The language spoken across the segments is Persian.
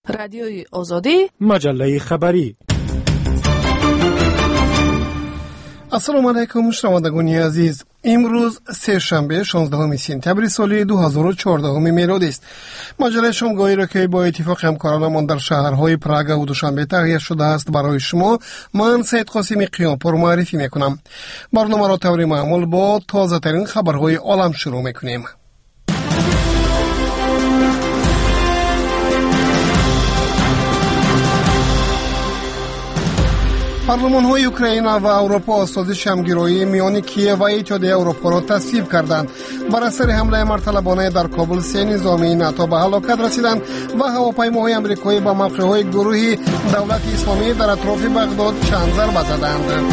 رادیوی آزادی، مجله خبری. السلام علیکم شنوندگان عزیز. امروز سه شنبه 16 سپتامبر سال 2014 میلادی است. مجله شامگاهی را که با اتفاق همکارانمان در شهرهای پراگ و دوشنبه تهیه شده است برای شما، من سید قاسمی قیامپور معرفی میکنم. برنامه را طور معمول با تازه ترین خبرهای عالم شروع میکنیم. پارلمان‌های اوکراین و اروپا سازش همگرایی میان کیف و اتحادیه اروپا را تصویب کردند. بر اثر حمله مرتلبانه در کابل 3 نظامی ناتو به هلاکت رسیدند و هواپیماهای آمریکایی به موقع‌های گروه دولت اسلامی در اطراف بغداد چند ضربه زدند.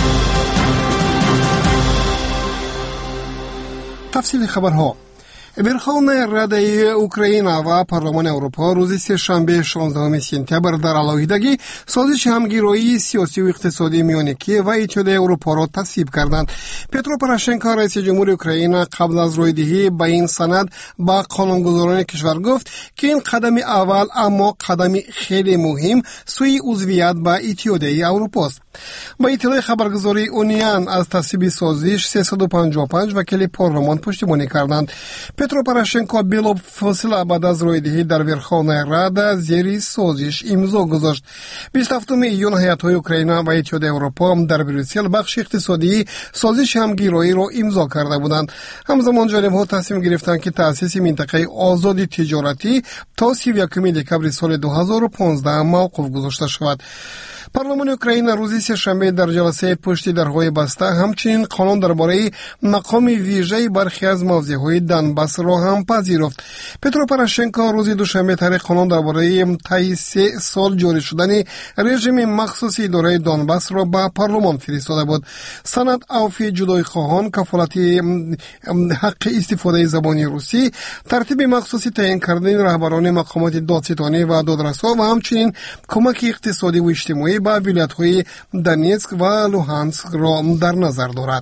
تفصیل خبرها. ورخوان رده اوکراین و پارلمان اروپا روز سه شنبه 16 سپتامبر در علاوه‌دگی سازش همگرایی سیاسی و اقتصادی میان کیف و اتحادیه اروپا را تصویب کردند. پترو پوروشنکو رئیس جمهور اوکراین قبل از رویدهی به این سند با قانونگذاران کشور گفت که این قدم اول اما قدمی خیلی مهم سوی عضویت به اتحادیه اروپا است. با اطلاع خبرگزاری اونیان از تصویب سازش 355 وکیل پارلمان پشتیبانی کردند. پترو پوروشنکو بلافاصله بعد از رویدهی در ورخوان رده زیر سازش امضا گذاشت. 27 ایون هیئت‌های اوکراین و اتحادیه اروپا در بریسل بخش اقتصادی سازش همگرایی را امضا کرده بودند. همزمان جانب‌ها تصمیم گرفتند که تأسیس منطقه آزاد تجارتی تا 31 دکمبر سال 2015 موقوف گذاشته شود. پارلمان اوکراین روز سه‌شنبه در جلسه پشت درهای بسته همچنین قانون درباره مقام ویژه برخی از موضع‌های دنباس را هم پذیرفت. پترو پوروشنکو روز دوشنبه طرح قانون درباره طی 3 سال جاری شدن رژیم مخصوص اداره دنباس را به پارلمان فرستاده بود. سند عفو جدای خواهان، کفالت حق استفاده زبان روسی، ترتیب مخصوص تعیین کردن رهبران مقامات دادستانی و دادرسا و همچنین کمک اقتصادی و اجتماعی با ولایت‌های دونیتسک و لوهانسک را در نظر دارد.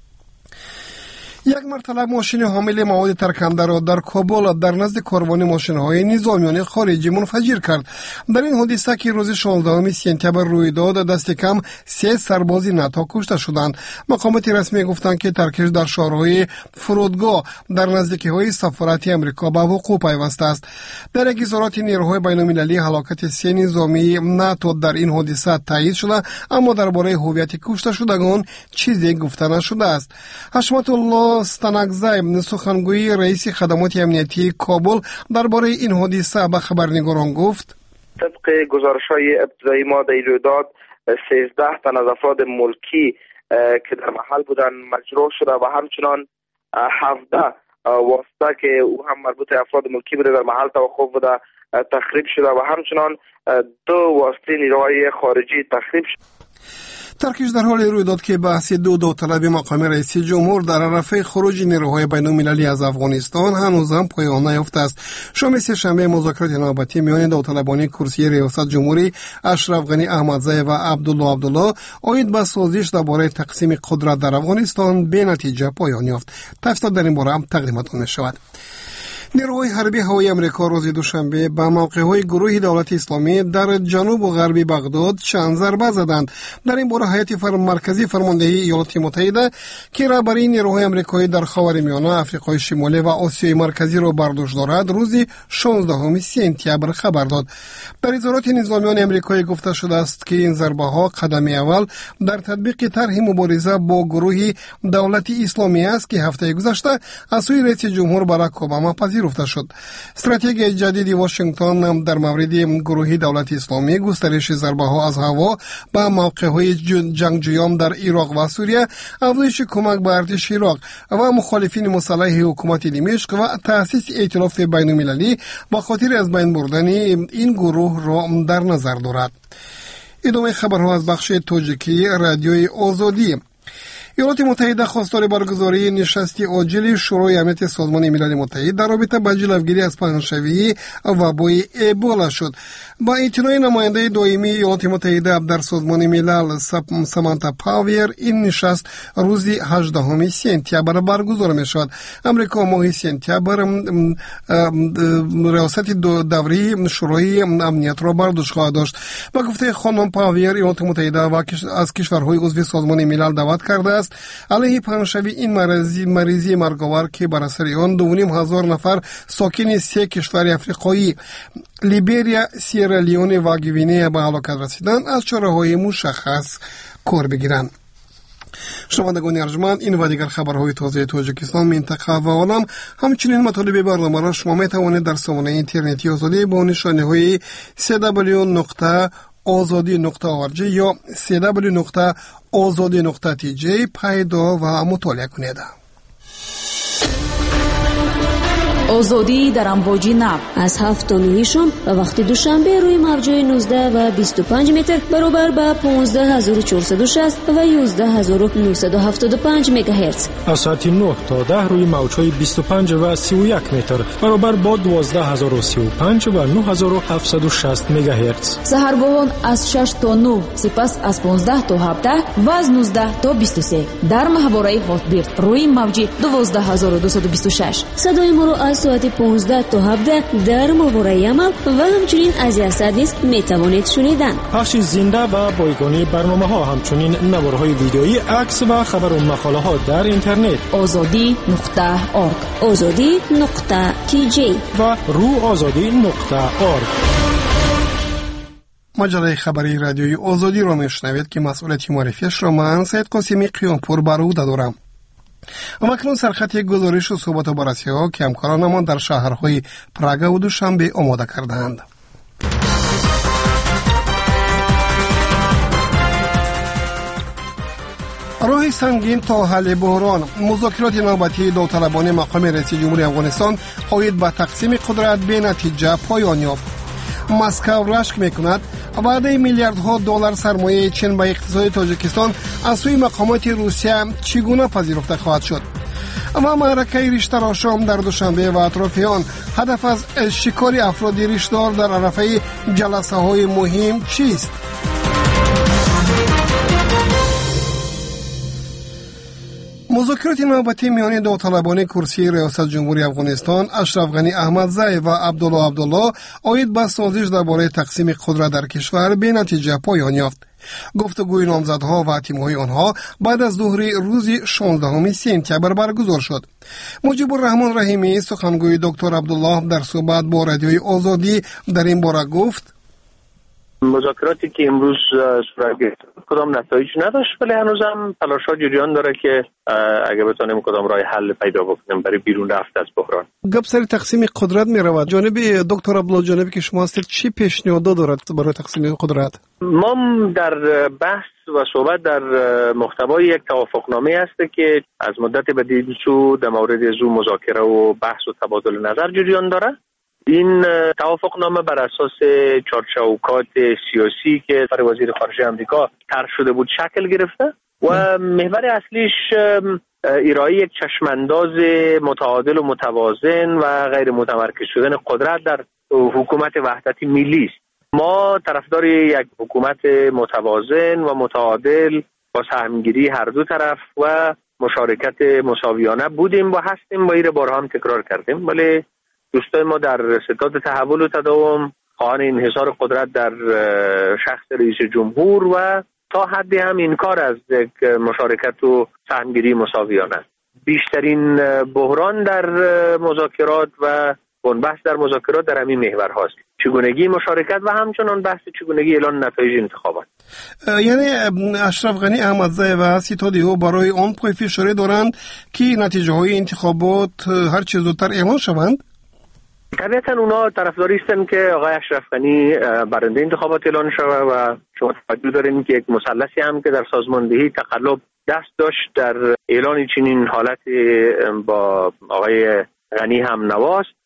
یک مرتبه ماشین حامل مواد ترکنده را در کابل در نزد کاروان ماشین‌های نظامیان خارجی منفجر کرد. در این حادثه که روز 16 سپتامبر روی داد دست کم 3 سرباز ناتو کشته شدند. مقامات رسمی گفتند که ترکش در شهرهای فرودگاه در نزدیکی‌های سفارت آمریکا به وقوع پیوسته است. در یک اظهارات نیروهای بین‌المللی هلاکت 3 نظامی ناتو در این حادثه تایید شده، اما درباره هویت کشته شدگان چیزی گفته نشده است. حشمت الله ستانکزی سخنگوی رئیس خدمات امنیتی کابل درباره این حادثه به خبرنگاران گفت: طبق گزارش‌های ابتدایی ما در این رویداد 13 تن از افراد ملکی که در محل بودند مجروح شده و همچنان 17 واسطه که او هم مربوط افراد ملکی بوده در محل توقف بوده تخریب شده و همچنان 2 واسطه نیروهای خارجی تخریب شده. ترکیش در حال روی داد که بحث دو داوطلب مقام رئیس جمهور در عرصه خروج نیروهای بین‌المللی از افغانستان هنوز هم پایان نیافته است. شام سه‌شنبه مذاکرات نوبتی میان داوطلبان کرسی ریاست جمهوری اشرف غنی احمدزی و عبدالله عاید به سازش درباره تقسیم قدرت در افغانستان به نتیجه پایان یافت. تفصیل در این باره هم تقدیمتان می‌شود. نیروهای حربی هوایی امریکا روز دوشنبه به موقع‌های گروه دولت اسلامی در جنوب و غرب بغداد چند ضربه زدند. در این باره هیئت مرکزی فرماندهی ایالات متحده که رهبری نیروهای امریکایی در خاورمیانه، آفریقای شمالی و آسیای مرکزی را بر دوش دارد روز 16 سپتامبر خبر داد. در اظهارات نظامیان امریکایی گفته شده است که این ضربه‌ها قدم اول در تطبیق طرح مبارزه با گروه دولت اسلامی است که هفته گذشته از سوی رئیس جمهور باراک اوباما پذیرفته شد. استراتژی جدید واشنگتن در مورد گروه دولت اسلامی گسترش ضربه‌ها از هوا به موقع‌های جنگجویان در عراق و سوریه، افزایش کمک به ارتش عراق و مخالفین مسلح حکومت دمشق و تأسیس ائتلاف بین‌المللی با خاطر از بین بردن این گروه را در نظر دارد. ادامه خبرها از بخش تاجیکی رادیوی آزادی. ایالات متحده خواستار برگزاری نشست عاجل شورای امنیت سازمان ملل متحد در رابطه با جلوگیری از پناهشوی وبای ابولا شد. با اطلاع نماینده دائمی ایالات متحده در سازمان ملل سامانتا پاور، این نشست روز 18 سپتامبر برگزار می شود. امریکا ماه سپتامبر ریاست دوری شورای امنیت را بر دوش خواهد داشت. با گفته خانم پاور، ایالات متحده و از کشورهای عضو سازمان ملل دعوت کرده است علیه پناهشوی این مریضی مرگاور که بر اثر آن 2,500 نفر ساکن 3 کشور افریقایی لیبریا، سیرالیون و گوینه به هلاکت رسیدند از چاره‌های مشخص کار بگیرند. شنوندگان ارجمند، این و دیگر خبرهای تازه تاجیکستان، منطقه و عالم، همچنین مطالب برنامه را شما می توانید در سامانه اینترنتی آزادی با نشانه‌های www.azadi.org یا www.azadi.tj پیدا و مطالعه کنید. آزادی در امواج نو از 7 تا 9 شام و وقت دوشنبه روی موج‌های 19 و 25 متر برابر با 15460 و 11975 مگاهرتز. از ساعت 9 تا 10 روی موج‌های 25 و 31 متر برابر با 12035 و 9760 مگاهرتز. سحرگاهان از 6 تا 9، سپس از 15 تا 17 و از 19 تا 23 در محوره هاتبیرد روی موج 12226. صدای ما را از ساعت 15 تا 17 در ماورای عمل و همچنین از یاسد نیز میتوانید شنیدن. پخش زنده و بایگانی برنامه ها، همچنین نوارهای ویدیویی، عکس و خبر و مقاله ها در اینترنت azadi.org azadi.tj و روآزادی.org. مجله خبری رادیوی آزادی را میشنوید که مسئولیت معرفیش را من سید قاسمی قیامپور بر عهده دارم. و اکنون سرخط یک گزارش و صحبت و بررسی ها که همکارانمان در شهرهای پراگ و دوشنبه آماده کردند. راه سنگین تا حل بحران. مذاکرات نوبتی داوطلبانه مقام رئیس جمهوری افغانستان عاید به تقسیم قدرت به نتیجه پایان یافت. مسکو رشک میکند وعده میلیاردها دلار سرمایه چین به اقتصاد تاجیکستان از سوی مقامات روسیه چگونه پذیرفته خواهد شد. اما معرکه ریشتر آشام در دوشنبه و اطراف آن، هدف از شکار افراد ریشدار در عرفه جلسه های مهم چیست؟ مذاکرات نوبتی میان داوطلبان کرسی ریاست جمهوری افغانستان اشرف غنی احمدزی و عبدالله عاید به سازش درباره تقسیم قدرت در کشور به نتیجه پایان یافت. گفتگوی نامزدها و تیم‌های آنها بعد از ظهر روز 16 سپتامبر برگزار شد. مجیب الرحمن رحیمی، سخنگوی دکتر عبدالله، در صحبت با رادیوی آزادی در این باره گفت: مذاکراتی که امروز صورت گرفت کدام نتایج نداشت، ولی هنوزم تلاش‌ها جریان داره که اگه بتونیم کدام راه حل پیدا بکنیم برای بیرون رفت از بحران. گپ سر تقسیم قدرت می رود. جانب دکتر عبدالله، جانبی که شما هستید، چی پیشنهاد دارد برای تقسیم قدرت؟ ما در بحث و صحبت در محتوای یک توافقنامه است که از مدت بدیل سو در مورد زو مذاکره و بحث و تبادل نظر جریان داره. این توافقنامه بر اساس چارچوکات سیاسی که سر وزیر خارجه آمریکا طرح شده بود شکل گرفته و محور اصلیش ارائه یک چشمانداز متعادل و متوازن و غیر متمرکز شدن قدرت در حکومت وحدت ملی است. ما طرفدار یک حکومت متوازن و متعادل با سهمگیری هر دو طرف و مشارکت مساویانه بودیم و هستیم و این بارها هم تکرار کردیم، ولی دوستای ما در ستاد تحول و تداوم خواهان انحصار قدرت در شخص رئیس جمهور و تا حدی هم انکار از یک مشارکت و سهمگیری مساویانه است. بیشترین بحران در مذاکرات و بنبست در مذاکرات در همین محور هاست، چگونگی مشارکت و همچنان بحث چگونگی اعلان نتایج انتخابات. یعنی اشرف غنی احمدزی و ستادیو برای آن پای فشاری دارند که نتیجه های انتخابات هر چه زودتر اعلان شوند؟ طبیعتا اونا طرفداری هستن که آقای اشرف غنی برنده انتخابات اعلان شود و شما توجه دارین که یک مثلثی هم که در سازماندهی تقلب دست داشت در اعلان چنین حالت با آقای غنی هم نواست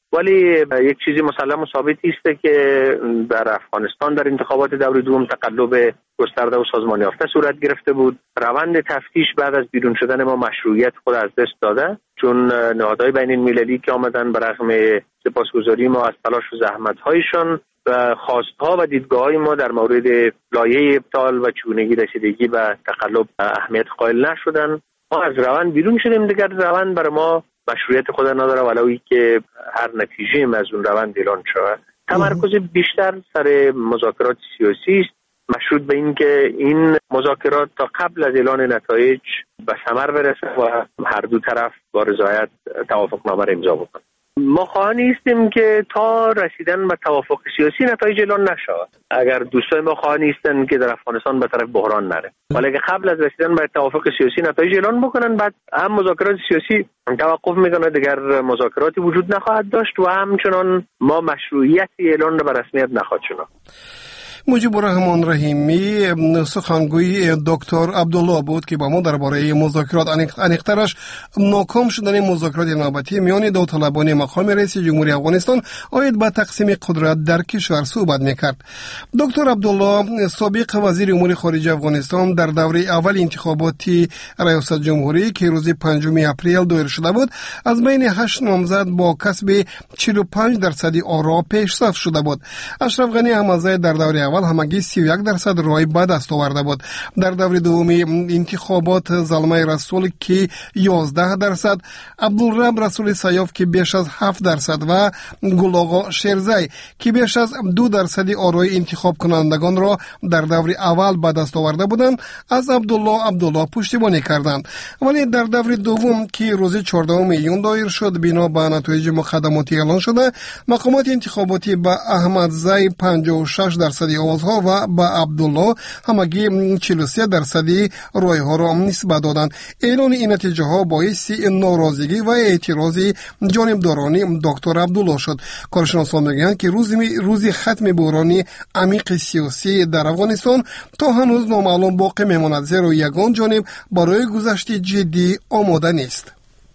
ولی یک چیزی مسلم و ثابتی است که در افغانستان در انتخابات دور دوم تقلب گسترده و سازمان یافته صورت گرفته بود. روند تفتیش بعد از بیرون شدن ما مشروعیت خود از دست داده، چون نهادهای بین المللی که آمدن برغم سپاسگزاری ما از تلاش و زحمت‌هایشان و خواستها و دیدگاه‌های ما در مورد لایحه ابطال و چگونگی رسیدگی به تقلب اهمیت قائل نشدن. ما از روند بیرون شدیم، دیگر روند برای ما مشروعیت خود نداره ولوی که هر نتیجه از اون روند اعلان شود. تمرکز بیشتر سر مذاکرات سیاسی است، مشروط به این که این مذاکرات تا قبل از اعلان نتایج به ثمر برسه و هر دو طرف با رضایت توافقنامه را امضا بکنند. ما خواهان هستیم که تا رسیدن به توافق سیاسی نتایج اعلان نشود. اگر دوستای ما خواهان هستند که در افغانستان به طرف بحران نره، ولی اگر قبل از رسیدن به توافق سیاسی نتایج اعلان بکنن، بعد هم مذاکرات سیاسی توقف میکنه، دیگر مذاکراتی وجود نخواهد داشت و همچنان ما مشروعیت اعلان را به رسمیت نخواهد شناخت. مجیب الرحمن رحیمی سخنگوی دکتر عبدالله بود که با ما درباره مذاکرات انیق‌ترش ناکام شدن مذاکرات نوبتی میان داوطلبان مقام رئیس جمهوری افغانستان عاید به تقسیم قدرت در کشور صحبت میکرد. دکتر عبدالله سابق وزیر امور خارجه افغانستان در دوره اول انتخاباتی ریاست جمهوری که روز 5 اپریل دایر شده بود، از بین 8 نامزد با کسب 45% آرا پیشرفت شده بود. اشرف غنی احمدزاده در دوره اول همگی 31% رای به دست آورده بود. در دور دوم انتخابات زلمه رسول که 11%، عبدالرب رسول سیاف که بیش از 7% و گلاغا شیرزی که بیش از 2% آرای انتخاب کنندگان را در دور اول به دست آورده بودند از عبدالله پشتیبانی کردند. ولی در دور دوم که روز 14 میلیون دایر شد، بنا به نتایج مقدماتی اعلان شده، مقامات انتخاباتی به احمدزاده 56% آوازها و به عبدالله همگی 43% رایها را نسبت دادند. اعلان این نتیجه ها باعث ناراضگی و اعتراض جانبداران دکتر عبدالله شد. کارشناسان میگویند که روز ختم بحران عمیق سیاسی در افغانستان تا هنوز نامعلوم باقی میماند، زیرا یگان جانب برای گذشت جدی آماده نیست.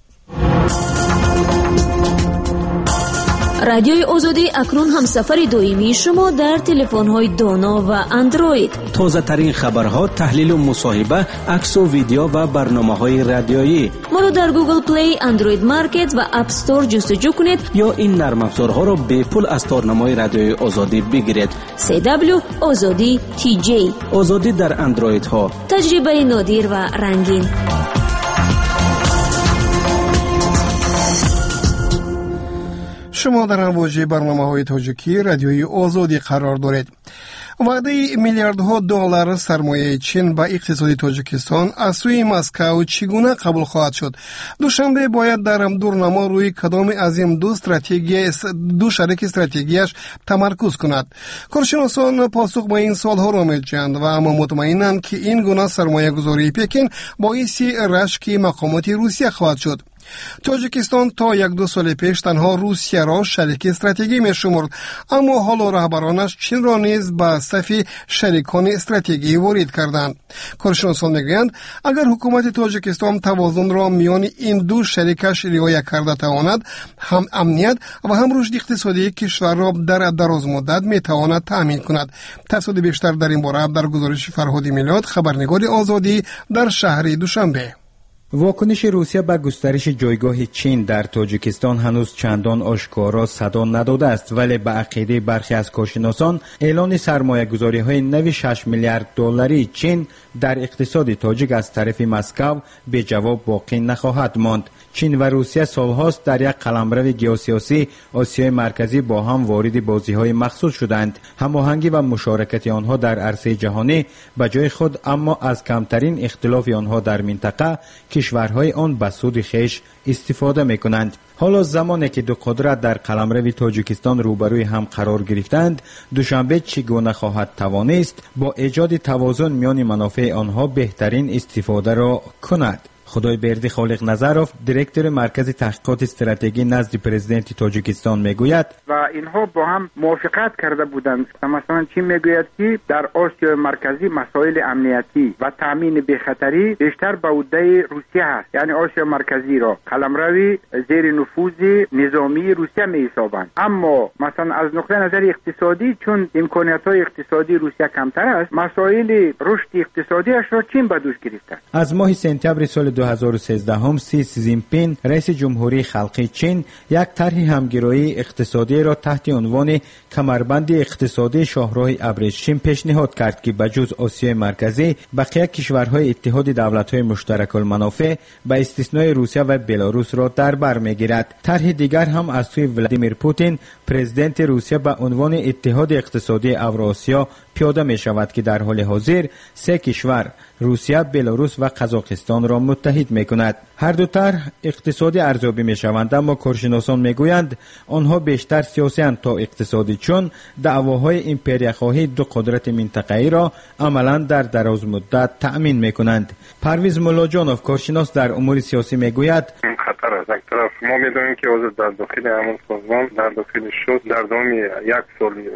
رادیوی آزادی اکنون هم سفر دائمی شما در تلفن‌های دانا و اندروید. تازه ترین خبرها، تحلیل و مصاحبه، عکس و ویدیو و برنامه‌های رادیویی. ما رو در گوگل پلی، اندروید مارکت و اپ استور جستجو کنید یا این نرم افزارها را به پول از تارنمای رادیوی آزادی بگیرید. CW آزادی TJ. آزادی در اندروید ها. تجربه نادر و رنگین. شما در امواج برنامه‌های تاجیکی رادیوی آزادی قرار دارید. وعده میلیاردها دلار سرمایه چین به اقتصاد تاجیکستان از سوی مسکو چگونه قبول خواهد شد؟ دوشنبه باید در دورنما روی کدام از این دو شریک استراتژیش تمرکز کند. کارشناسان پاسخ به این سوالها را می‌جویند و اما مطمئنند که این گونه سرمایه گذاری پکن باعث رشک مقامات روسیه خواهد شد. تاجیکستان تا 1-2 سال پیش تنها روسیه را شریک استراتژی می‌شمرد، اما حالا رهبرانش چین را نیز به صف شریکان استراتژی وارد کردند. کارشناسان می‌گویند اگر حکومت تاجیکستان توازن را میان این دو شریکش رعایت کرده تواند، هم امنیت و هم رشد اقتصادی کشور را در دراز مدت می‌تواند تأمین کند. تفصیل بیشتر در این باره در گزارش فرهاد میلاد، خبرنگار آزادی در شهر دوشنبه. واکنش روسیه به گسترش جایگاه چین در تاجیکستان هنوز چندان آشکارا صدا نداده است، ولی به عقیده برخی از کارشناسان اعلان سرمایه‌گذاری‌های نو 6 میلیارد دلاری چین در اقتصاد تاجیک از طرف مسکو به جواب باقی نخواهد ماند. چین و روسیه سالهاست در یک قلمرو گیوسیاسی آسیای مرکزی با هم وارد بازی‌های مخصوص شدند. هماهنگی و مشارکت آنها در عرصه جهانی به جای خود، اما از کمترین اختلاف آنها در منطقه کشورهای آن به سود خویش استفاده می‌کنند. حالا زمانی که دو قدرت در قلمرو تاجیکستان روبروی هم قرار گرفتند، دوشنبه چگونه خواهد توانست با ایجاد توازن میان منافع آنها بهترین استفاده را کند؟ خدایبردی خالق نظروف دیرکتور مرکز تحقیقات استراتژی نزد پرزیدنت تاجیکستان میگوید و اینها با هم موافقت کرده بودند. مثلا چین میگوید که در آسیا مرکزی مسائل امنیتی و تامین بی‌خطری بیشتر به عهده روسیه هست، یعنی آسیا مرکزی را قلمروی زیر نفوذ نظامی روسیه می‌حسابند. اما مثلا از نقطه نظر اقتصادی، چون امکانات‌های اقتصادی روسیه کمتر است، مسائل رشد اقتصادیش را چین به دوش گرفته. از ماه سپتامبر سال 2013 هم سی زینپین رئیس جمهوری خلقی چین یک طرح همگرایی اقتصادی را تحت عنوان کمربند اقتصادی شاهراه ابریشم پیشنهاد کرد که بجز آسیای مرکزی بقیه کشورهای اتحاد دولت‌های مشترک المنافع به استثنای روسیه و بلاروس را در بر می‌گیرد. طرح دیگر هم از سوی ولادیمیر پوتین پرزیدنت روسیه به عنوان اتحاد اقتصادی اوراسیا پیاده می شود که در حال حاضر سه کشور روسیه، بلاروس و قزاقستان را متحد می کند. هر دو طرح اقتصادی ارزیابی می شوند، اما کارشناسان می گویند آنها بیشتر سیاسی اند تا اقتصادی، چون دعواهای امپریاخواهی دو قدرت منطقه‌ای را عملا در دراز مدت تأمین می کنند. پرویز مولاجانوف کارشناس در امور سیاسی می گوید خطر است. یک طرف ما می‌دانیم که اوضاع در داخل همون سازمان در داخل شد در دام یک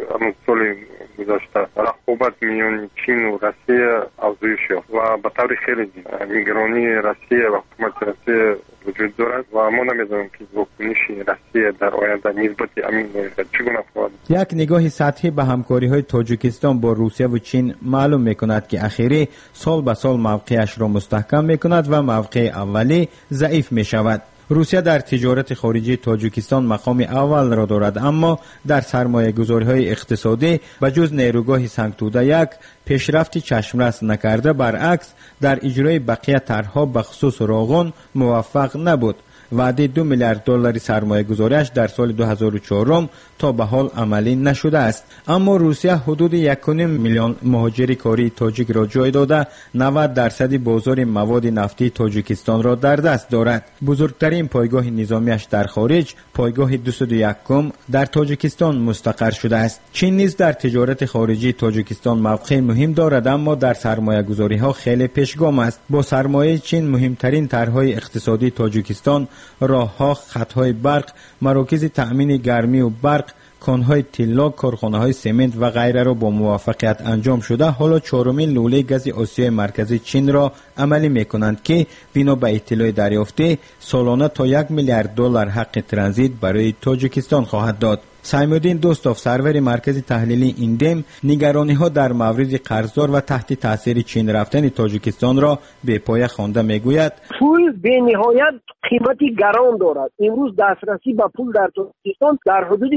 سال گذشته رقابت میان چین و روسیه افزایش یافت و به طور خیلی نگرانی روسیه و حکومت روسیه وجود دارد و ما نمی‌دانیم که واکنش روسیه در آینده نسبت همین چگونه خواهد. یک نگاه سطحی به همکاری‌های تاجیکستان با روسیه و چین معلوم می‌کند که اخیری سال به سال موقعش را مستحکم می‌کند و موقع اولی ضعیف می‌شود. روسیه در تجارت خارجی تاجیکستان مقام اول را دارد، اما در سرمایه‌گذاری‌های اقتصادی بجز نیروگاه سنگتوده یک پیشرفتی چشمرس نکرده، برعکس در اجرای بقیه طرح‌ها به خصوص راغون موفق نبود. وعده 2 میلیارد دلار سرمایه گذاریش در سال 2004 تا به حال عملی نشده است. اما روسیه حدود 1.5 میلیون مهاجر کاری تاجیک را جای داده 90% بازار مواد نفتی تاجیکستان را در دست دارد. بزرگترین پایگاه نظامیش در خارج، پایگاه 201 در تاجیکستان مستقر شده است. چین نیز در تجارت خارجی تاجیکستان موقع مهم دارد، اما در سرمایه گذاری ها خیلی پیشگام است. با سرمایه چین مهمترین طرح‌های اقتصادی تاجیکستان راه‌ها، خط‌های برق، مراکز تأمین گرمی و برق، کان‌های طلا، کارخانه‌های سمنت و غیره را با موفقیت انجام شده. حالا چهارمین لوله گاز آسیای مرکزی چین را عملی می‌کنند که بنا به اطلاع دریافته سالانه تا 1 میلیارد دلار حق ترانزیت برای تاجیکستان خواهد داد. سایمودین دوستوف سرور مرکز تحلیلی ایندم نگرانی‌ها در مورد قرضدار و تحت تاثیر چین رفتن تاجیکستان را به پایه خوانده میگوید پول به نهایت قیمتی گران دارد. امروز دسترسی به پول در تاجیکستان در حدود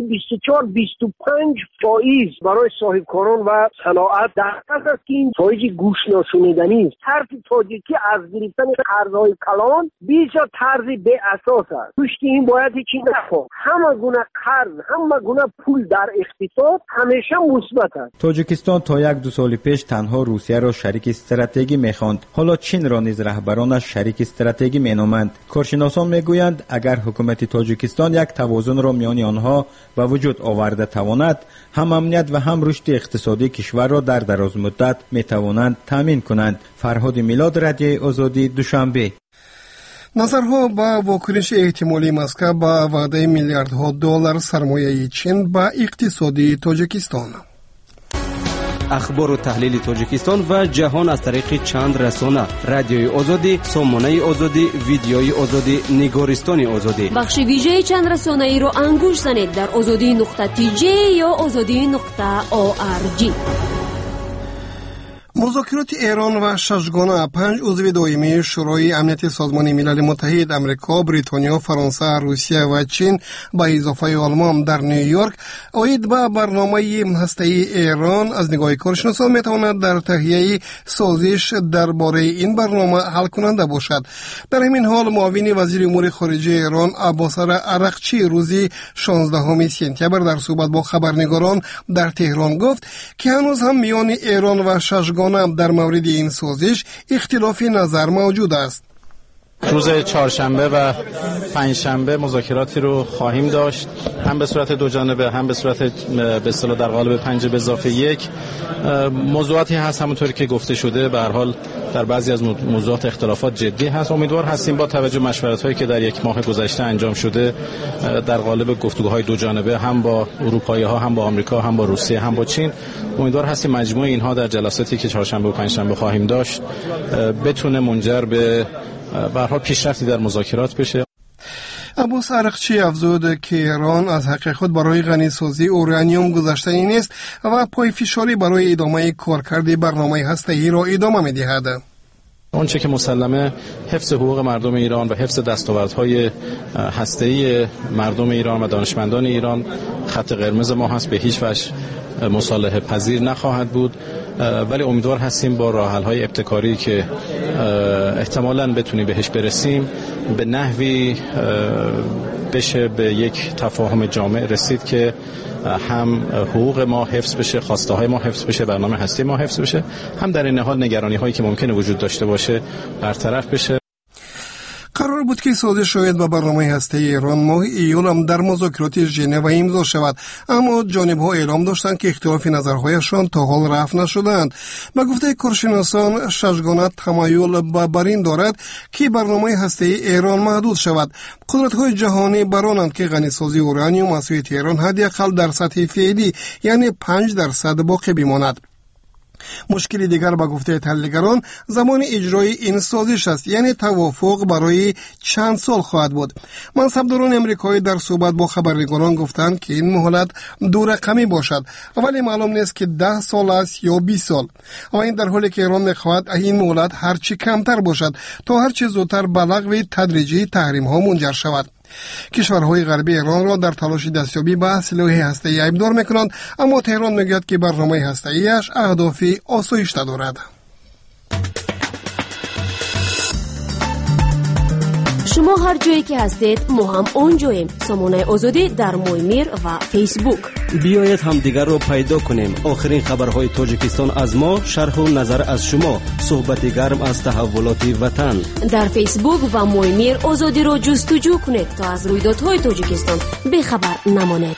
24-25% برای صاحبکاران و صنایع در است که این خارج گوش ناشنیدنی است. طرف تاجیکی از گرفتن قرض‌های کلان بیشتر طرز بی اساس است. پشت این باید چی نخواد. همه گونه قرض، همه گونه پول در اقتصاد همیشه مثبت است. تاجیکستان تا 1-2 سال پیش تنها روسیه را شریک استراتژی می‌خواند. حالا چین را نیز رهبرانش شریک استراتژی مینامند. کارشناسان میگویند اگر حکومت تاجیکستان یک توازن را میان آنها به وجود آورده تواند، هم امنیت و هم رشد اقتصادی کشور را در دراز مدت میتوانند تامین کنند. فرهاد میلاد، رادیوی آزادی، دوشنبه. نظرها با واکنش احتمالی مسکو با وعده میلیاردها دلار سرمایه چین با اقتصادی تاجیکستان. اخبار و تحلیل تاجیکستان و جهان از طریق چند رسانه: رادیوی آزادی، سامانه آزادی، ویدیوی آزادی، نگارستان آزادی. بخش ویژه چند رسانه ای را انگوش زنید در azadi.tj یا azadi.org. مذاکرات ایران و ششگانه 5 عضو دائمی شورای امنیت سازمان ملل متحد امریکا، بریتانیا، فرانسه، روسیه و چین با اضافه آلمان در نیویورک عاید به برنامه هسته‌ای ایران از نگاه کارشناسان میتواند در تهیه سازش درباره این برنامه حل کننده باشد. در همین حال معاون وزیر امور خارجه ایران عباس عرقچی روز 16 سپتامبر در صحبت با خبرنگاران در تهران گفت که هنوز هم میان ایران و ششگانه در مورد این سازش اختلاف نظر موجود است. روز چهارشنبه و پنجشنبه مذاکراتی رو خواهیم داشت، هم به صورت دو جانبه هم به صورت به اصطلاح در قالب 5+1. موضوعاتی هست همونطوری که گفته شده. به هر حال در بعضی از موضوعات اختلافات جدی هست. امیدوار هستیم با توجه به مشورت‌هایی که در یک ماه گذشته انجام شده در قالب گفتگوهای دو جانبه هم با اروپایی‌ها، هم با آمریکا، هم با روسیه، هم با چین، امیدوار هستیم مجموع اینها در جلساتی که چهارشنبه و پنجشنبه خواهیم داشت بتونه منجر به هر حال پیشرفتی در مذاکرات بشه. عباس عرقچی افزود که ایران از حق خود برای غنیسازی اورانیوم گذشته نیست و پای فشاری برای ادامه کارکرد برنامه هسته‌ای را ادامه می‌دهد. آنچه که مسلمه حفظ حقوق مردم ایران و حفظ دستاوردهای هسته‌ای مردم ایران و دانشمندان ایران خط قرمز ما هست، به هیچ وجه مصالحه پذیر نخواهد بود، ولی امیدوار هستیم با راه‌حل‌های ابتکاری که احتمالاً بتونیم بهش برسیم به نحوی بشه به یک تفاهم جامع رسید که هم حقوق ما حفظ بشه، خواسته های ما حفظ بشه، برنامه هستی ما حفظ بشه، هم در این حال نگرانی هایی که ممکنه وجود داشته باشه برطرف بشه. قرار بود که سازش شاید با برنامه هسته‌ای ایران ماه ایول هم در مذاکرات ژنو امضا شود، اما جانب‌ها اعلام داشتند که اختلاف نظرهایشان تا حال رفع نشدند. به گفته کارشناسان ششگانه تمایل بر این دارد که برنامه هسته‌ای ایران محدود شود. قدرت‌های جهانی برانند که غنیسازی اورانیوم از سوی ایران حداقل در سطح فعلی یعنی 5% باقی بماند. مشکل دیگر با گفته تحلیلگران زمان اجرای این سازش است، یعنی توافق برای چند سال خواهد بود. منصبداران امریکایی در صحبت با خبرنگاران گفتند که این مهلت دو رقمی باشد، ولی معلوم نیست که 10 سال است یا 20 سال، و این در حالی که ایران می‌خواهد این مهلت هرچی کمتر باشد تا هرچی زودتر به لغو تدریجی تحریم‌ها منجر شود. کشورهای غربی ایران را در تلاش دستیابی به سلاح هسته‌ای ابدار می‌کنند، اما تهران می‌گوید که برنامه هسته‌ایش اهداف آسایش‌ده دارد. شما هر جایی که هستید ما هم اونجاییم. سامانه آزادی در مویمیر و فیسبوک. بیایید هم دیگر رو پیدا کنیم. آخرین خبرهای تاجیکستان از ما، شرح و نظر از شما، صحبت گرم از تحولات وطن. در فیسبوک و مویمیر آزادی رو جستجو کنید تا از رویدادهای تاجیکستان بی‌خبر نمانید.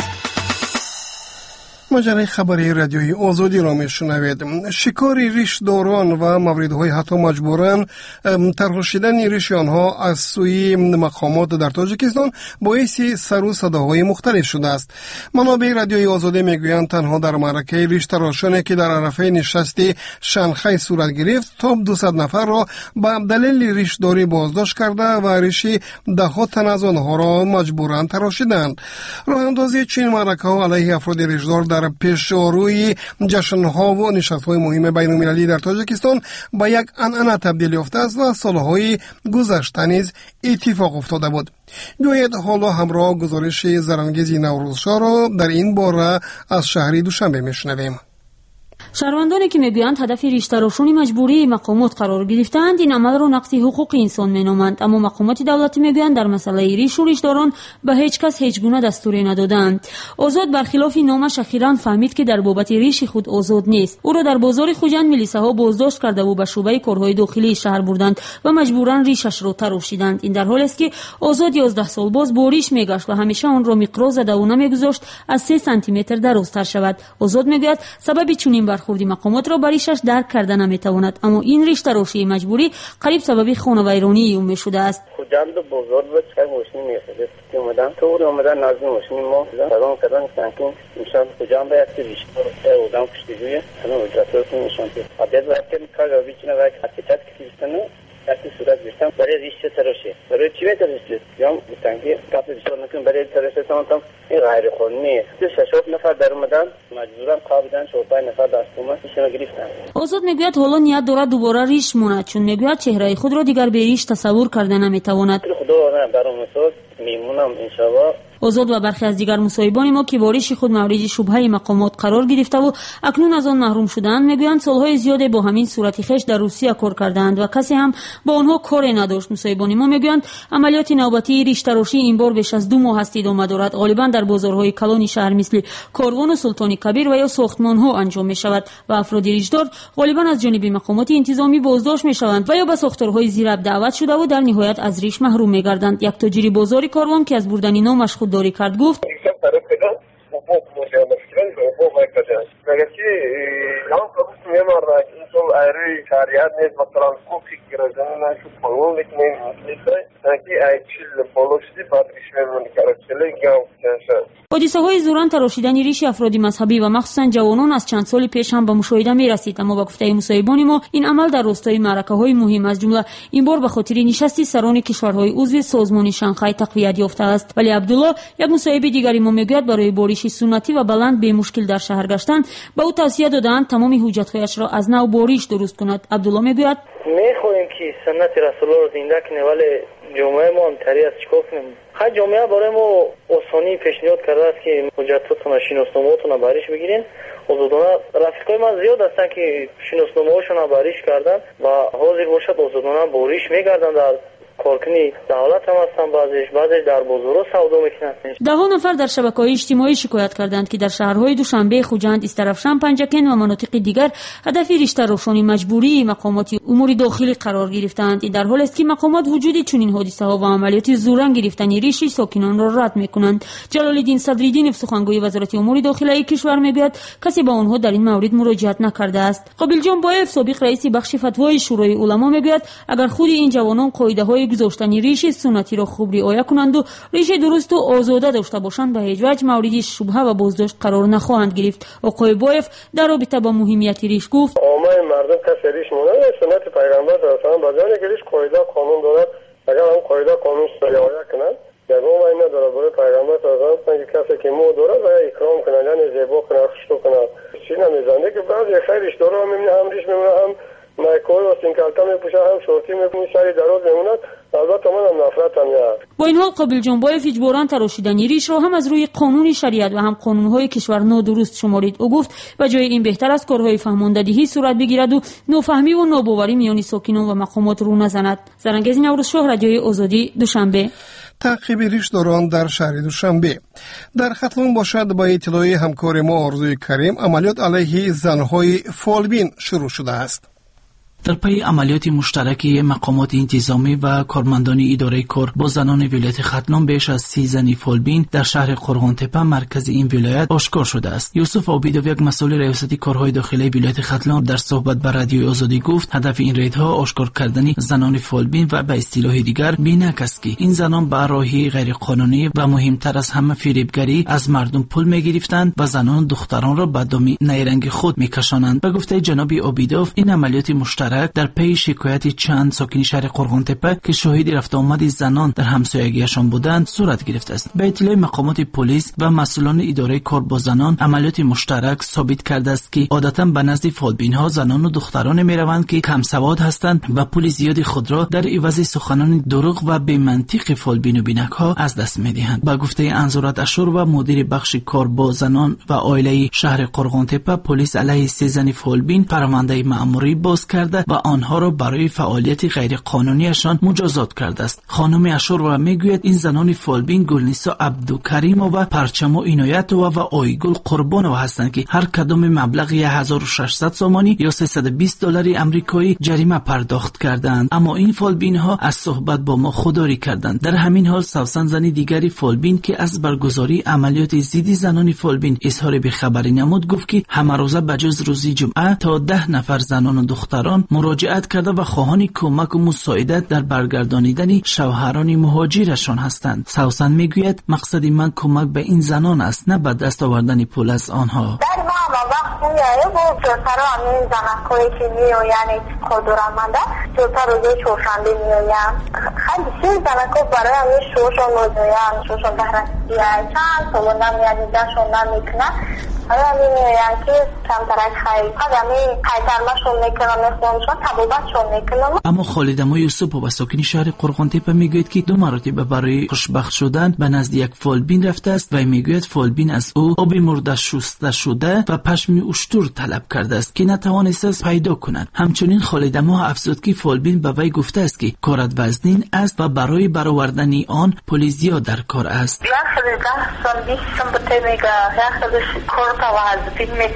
مجره خبری رادیوی آزادی را میشنوید. شکار ریشداران و موردهای حتی مجبورن تراشیدن ریش آنها از سوی مقامات در تاجیکستان باعث سر و صداهای مختلف شده است. منابع رادیوی آزادی میگویند تنها در معرکه ریش تراشانی که در عرفه نشست شنخای صورت گرفت تا 200 نفر را به دلیل ریشداری بازداشت کرده و ریش ده‌ها تن از آنها را مجبورن تراشیدند. راه اندازی چین معرکه ها علیه افراد ریشدار در پیشروی جشن‌ها و نشست‌های مهم بین‌المللی در تاجیکستان با یک عنعنه تبدیل یافته است و سال‌های گذشته نیز اتفاق افتاده بود. بیایید حالا همراه گزارش زرانگیز نوروزشاه را در این باره از شهر دوشنبه میشنویم. شهروندانی که میگویند هدف ریش‌تراشانی مجبوری مقامات قرار گرفتند این عمل را نقض حقوق انسان مینامند، اما مقامات دولتی میگویند در مسئله ریش و ریشداران به هیچ کس هیچ گونه دستوری ندادند. آزاد برخلاف نامش اخیراً فهمید که در بابت ریش خود آزاد نیست. او را در بازار خوجند میلیساها بازداشت کرده و به شعبه کارهای داخلی شهر بردند و مجبوراً ریشش را تراشیدند. این در حالی است که آزاد 11 سال باز با ریش میگشت و همیشه آن را مقراض زده و نمیگذاشت از 3 سانتی متر درازتر شود. آزاد میگوید سبب چنین برخوردی مقامات را بریشش درک کرده نمیتواند، اما این ریش تراشی مجبوری قریب سبب خانوادگی او میشده است. خوجند بزرگ و چه ماشین میخواد که اومدن تو اومدن نازم ماشین ما سلام کردن سانکین انشالله خوجند باید که ریش رو اودام پشتیگویه همه اجراتو نشون بده. بعد وقتی که کار رو بیچونه وقت حقیقت که بیستنه وقتی صورت بیستم برای ریش تراشی برای چی میتراشی یا میتونی قبل بیشتر نکن برای تراشی تام این غیر قانونی است. 6 نفر در اومدن مجبورن قابلن 4-5 نفر دستومه ایشونو گرفتن. آزاد میگوید حالا نیت دارد دوباره ریش ماند، چون میگوید چهره خود را دیگر به ریش تصور کرده نمیتواند. خدا برام مسعود میمونم انشالله. آزاد و برخی از دیگر مصاحبان ما که با ریش خود مورد شبهه مقامات قرار گرفته و اکنون از آن محروم شدند میگویند سالهای زیادی با همین صورت خویش در روسیه کار کردند و کسی هم با آنها کاری نداشت. مصاحبان ما میگویند عملیات نوبتی ریش تراشی این بار بیش از 2 ماه است ادامه دارد. غالبا در بازارهای کلان شهر مثل کاروان و سلطان کبیر و یا ساختمان‌ها انجام می‌شود و افراد ریشدار غالبا از جانب مقامات انتظامی بازداشت می‌شوند و یا به ساختارهای زیراب دعوت شده و در نهایت از ریش محروم می‌گردند. یک تاجر بازار کاروان که از بردن نامش خودداری کرد گفت میمارد این تو ایروی شریعت نیست و ترانسکوپی که رزنه نشو قانون بکنیم مثلیسای تنکی ایچیل پولوشتی پاتریش میمونی کرچلی گم کنشن. حادثه‌های زوران تراشیدن ریش افراد مذهبی و مخصوصا جوانان از چند سال پیش هم به مشاهده می‌رسید، اما با گفته مصاحبان ما این عمل در راستای معرکه‌های مهم از جمله این بار به خاطر نشست سران کشورهای عضو سازمان شانگهای تقویت یافته است. ولی عبدالله، یک مصاحبه دیگری ما میگوید برای بارش سنتی و بلند به مشکل در شهر گشتن به او توصیه دادند تمام حجت‌هایش را از نو بارش درست کند. عبدالله میگوید می‌خواهیم که سنت رسول الله را زنده کنیم، ولی جامعه ما هم تری است چیکار کنیم؟ خیلی جامعه برای ما آسانی پیشنهاد کرده است که حجتاتون شناسنامه‌هاتون را برش بگیرین. آزادانه رفیقای من زیاد هستن که شناسنامه‌هاشون را برش کردن و حاضر باشد آزادانه بارش میگردن. در کارکنی دولت هم هستن، بعضیش در بازارها سودا میکنن. 10 نفر در شبکه‌های اجتماعی شکایت کردند که در شهرهای دوشنبه، خوجند، استرافشان، پنجکن و مناطق دیگر هدف ریشتر روشنی مجبوری مقامات امور داخلی قرار گرفتند. این در حالی است که مقامات وجود چنین حادثه‌ها و عملیات زورن گرفتن ریش ساکنان را رد میکنند. جلال‌الدین صدری‌دین سخنگوی وزارت امور داخلی کشور میگوید کسی با آنها در این مورد مراجعت نکرده است. قابل جان بایف، سابق رئیس بخش فتوای شورای علما میگوید اگر خود این جوانان قاعده‌های گذاشتن ریش سنتی را خوب رعایت کنند و ریش درست و آزاده داشته باشند به هیچ وجه مورد شبهه و بازداشت قرار نخواهند گرفت. آقای بایف در رابطه با مهمیت ریش گفت عامه مردم کسی ریش مونده سنت پیغمبر دارن بجای که ریش قاعده قانون دارد اگر هم قاعده قانون رعایت کنند یگان و اینا داره برای پیغمبر دارن که کسی که مو داره و اکرام کنند یعنی زیبا کنند خشتو کنند چی نمیزنه که بعضی خیلیش داره هم ریش میمونه هم مایکول و سینکالتا میپوشه هم شورتی میپوشه سری دراز میموند. البته من هم نفرتم میاد. با این حال قابل جان بایف اجباراً تراشیدن ریش را هم از روی قانون شریعت و هم قانون‌های کشور نادرست شمارید. او گفت و جای این بهتر است کارهای فهماندهی صورت بگیرد و نوفهمی و ناباوری میان ساکنان و مقامات رو نزند. زرنگز نوروز شاه، رادیوی آزادی، دوشنبه. تعقیب ریشداران در شهر دوشنبه. در ختلون باشد با اطلاع همکار ما آرزوی کریم عملیات علیه زنهای فالبین شروع شده است. در پی عملیات مشترک مقامات انتظامی و کارمندان اداره کار با زنان ولایت ختلان بیش از 30 زن فالبین در شهر قرغانتپه مرکز این ولایت آشکار شده است. یوسف عابدوی، یک مسئول ریاست کارهای داخلی ولایت ختلان، در صحبت با رادیوی آزادی گفت هدف این ریدها آشکار کردن زنان فالبین و به اصطلاح دیگر بینک است که این زنان به راهی غیر قانونی و مهمتر از همه فریبگری از مردم پول میگرفتند و زنان و دختران را به دام نیرنگ خود میکشانند. به گفته جناب عابدوی این عملیات مشترک در پی شکایت چند ساکن شهر قرغانتپه که شاهد رفت آمد زنان در همسایگیشان بودند صورت گرفته است. به اطلاع مقامات پلیس و مسئولان اداره کار با زنان عملیات مشترک ثابت کرده است که عادتا به نزد فالبین ها زنان و دختران میروند که کم سواد هستند و پول زیادی خود را در عوض سخنان دروغ و بی منطق فالبین و بینک ها از دست میدهند. به گفته انظارت اشور و مدیر بخش کار با زنان و عائله شهر قرغانتپه، پلیس علیه 3 زن فالبین پرونده مأموری باز کرده و آنها را برای فعالیت غیر قانونیشان مجازات کرده است. خانم اشور میگوید این زنان فالبین گلنیسا عبدوکریم و پرچم و عنایت و آیگل قربان هستند که هر کدام مبلغ 1600 سومانی یا $320 آمریکایی جریمه پرداخت کردند. اما این فالبین ها از صحبت با ما خودداری کردند. در همین حال سوسن زنی دیگری فالبین که از برگزاری عملیات ضد زنان فالبین اظهار بی‌خبری نمود گفت که همه روزه بجز روزی جمعه تا 10 نفر زنان و دختران مراجعت کرده و خواهان کمک و مساعدت در برگردانیدن شوهران مهاجرشان هستند. سوسن میگوید مقصد من کمک به این زنان است، نه به دست آوردن پول از آنها. در ما وقت میایه و جلتر همین زنکایی که میآیند خودرمنده جلتر روزی چورشنبه میآیم. خیلی بسیار زنکا برای همین شوشان میآیم، شوشان بهرستی چند سوالن میادی دشون نمیکنه. همین میآیم که کمترک خیلی همین قیدرمشون میکنم نخونشون تبوبتشون میکنم. اما خالدما یوسف و ساکن شهر قرغانتپه میگوید که 2 مرتبه برای خوشبخت شدن به نزد یک فالبین رفته است و میگوید فالبین از او آب مرده شسته شده و پشم اشتر طلب کرده است که نتوانسته است پیدا کند. همچنین خالدما افزود که فالبین به وی گفته است که کارت وزنین است و برای برآوردن آن پول زیاد در کار است. یا خیلی 10 سال 20 سال بوده میگه یا خیلی کارت وزنین میکنه میگه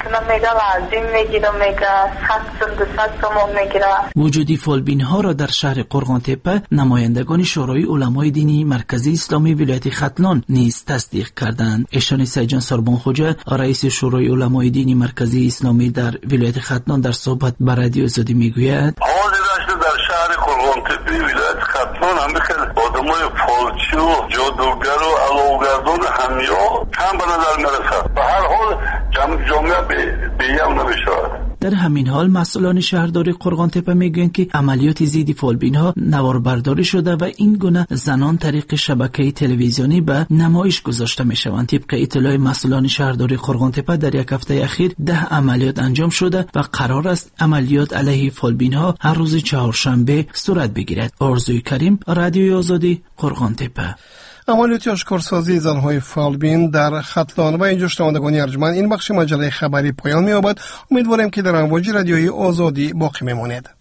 ورزین میگیره میگه 100 تومان میگیره. وجود فالبین ها را در شهر قرغان تپه نمایندگان شورای علمای دینی مرکزی اسلامی ولایت ختلان نیز تصدیق کردند. ایشان سیجان ساربان خوجه رئیس شورای علمای دینی مرکزی اسلامی در ولایت ختلان در صحبت با رادیو آزادی میگوید در شهر قرغان تپه ولایت ختلان هم خیلی آدمای فالچی و جادوگر و علاوگردان همیا کم به نظر میرسد. به هر حال جامعه بیم نمیشود. در همین حال مسئولان شهرداری قرغان تپه میگویند که عملیات ضد فالبین ها نواربرداری شده و این گونه زنان طریق شبکه تلویزیونی به نمایش گذاشته میشوند. طبق اطلاع مسئولان شهرداری قرغان تپه در یک هفته اخیر 10 عملیات انجام شده و قرار است عملیات علیه فالبین ها هر روز چهارشنبه صورت بگیرد. آرزوی کریم، رادیوی آزادی، قرغان تپه. عملیات آشکارسازی زنهای فالبین در ختلان و اینجا شنوندگان ارجمند این بخش مجله خبری پایان می‌یابد. امیدوارم که در امواج رادیوی آزادی باقی میمانید.